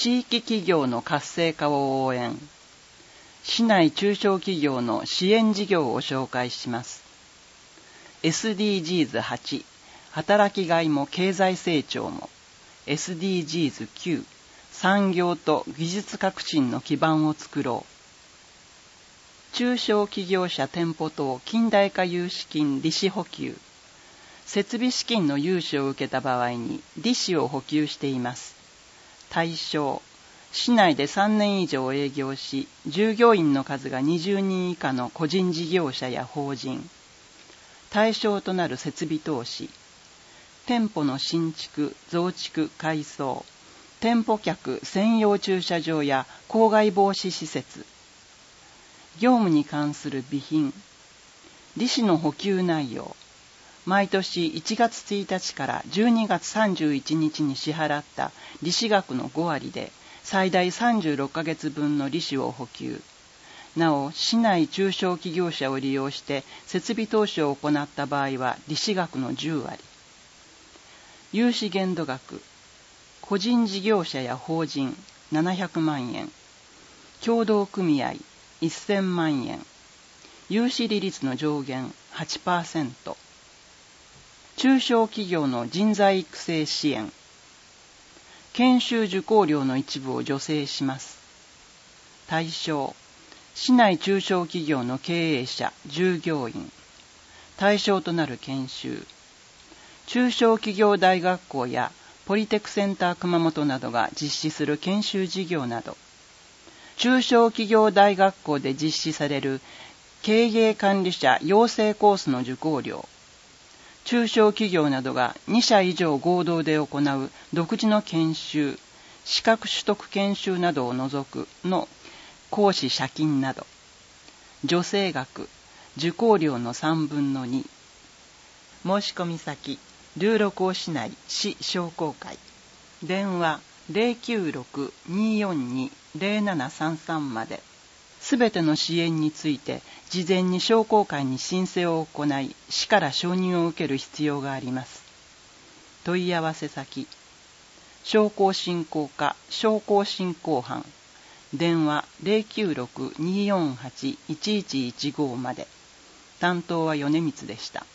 地域企業の活性化を応援。市内中小企業の支援事業を紹介します。SDGs8、働きがいも経済成長も。SDGs9、産業と技術革新の基盤を作ろう。中小企業者店舗等近代化融資金利子補給。設備資金の融資を受けた場合に利子を補給しています。対象、市内で3年以上営業し、従業員の数が20人以下の個人事業者や法人。対象となる設備投資。店舗の新築、増築、改装。店舗客専用駐車場や公害防止施設。業務に関する備品。利子の補給内容。毎年1月1日から12月31日に支払った利子額の5割で最大36ヶ月分の利子を補給。なお、市内中小企業者を利用して設備投資を行った場合は利子額の10割。融資限度額。個人事業者や法人700万円。協同組合1000万円。融資利率の上限 8%。中小企業の人材育成支援。研修受講料の一部を助成します。対象、市内中小企業の経営者、従業員。対象となる研修。中小企業大学校やポリテクセンター熊本などが実施する研修事業など。中小企業大学校で実施される経営管理者養成コースの受講料。中小企業などが2社以上合同で行う独自の研修、資格取得研修などを除くの講師謝金など。助成額、受講料の3分の2。申し込み先、ルーロ港市内市商工会。電話 096-242-0733 まで。すべての支援について事前に商工会に申請を行い、市から承認を受ける必要があります。問い合わせ先、商工振興課商工振興班。電話 096-248-1115 まで。担当は米光でした。